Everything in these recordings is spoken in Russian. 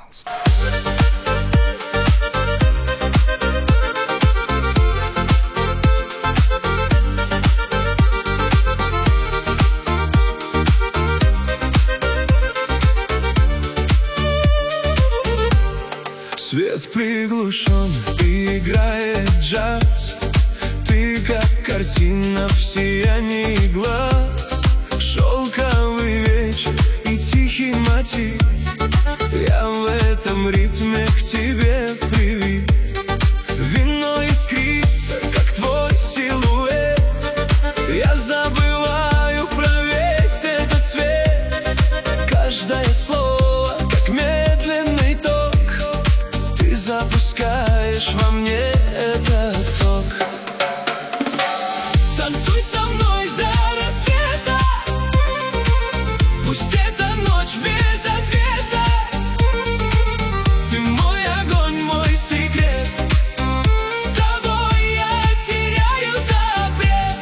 пожалуйста. Свет приглушен, и играет джаз. Ты как картина в сиянии глаз. Шелковый вечер и тихий мотив. Я в этом ритме к тебе привит. Вино искрится, как твой силуэт. Я забываю про весь этот свет. Каждое слово, как медленный ток. Ты запускаешь во мне этот ток. Танцуй со мной до рассвета. Пусть эта ночь без ответа. Ты мой огонь, мой секрет. С тобой я теряю запрет.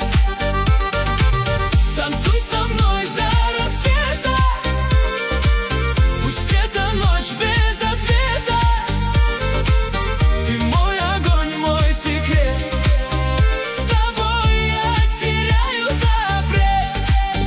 Танцуй со мной до рассвета. Пусть эта ночь без ответа. Ты мой огонь, мой секрет. С тобой я теряю запрет.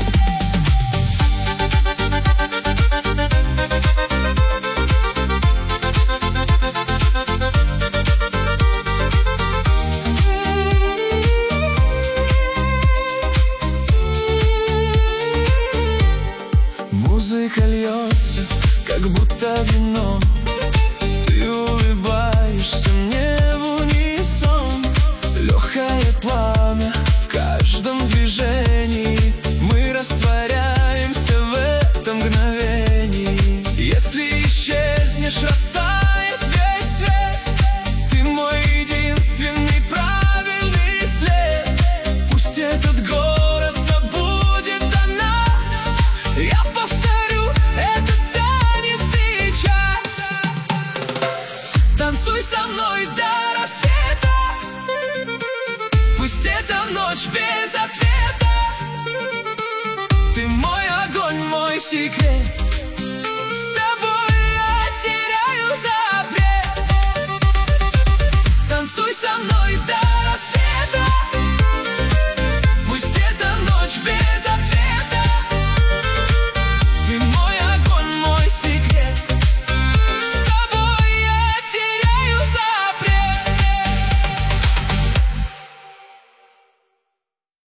Музыка льется, как будто вино. Ты улыбаешься мне в унисон. Легкое пламя в каждом движении. Мы растворяемся в этом мгновении. Если исчезнешь, растает весь свет. Ты мой единственный правильный след. Пусть этот город забудет о нас. Я повторю этот танец сейчас. Танцуй со мной до рассвета. Пусть эта ночь без ответа. Ты мой огонь, мой секрет.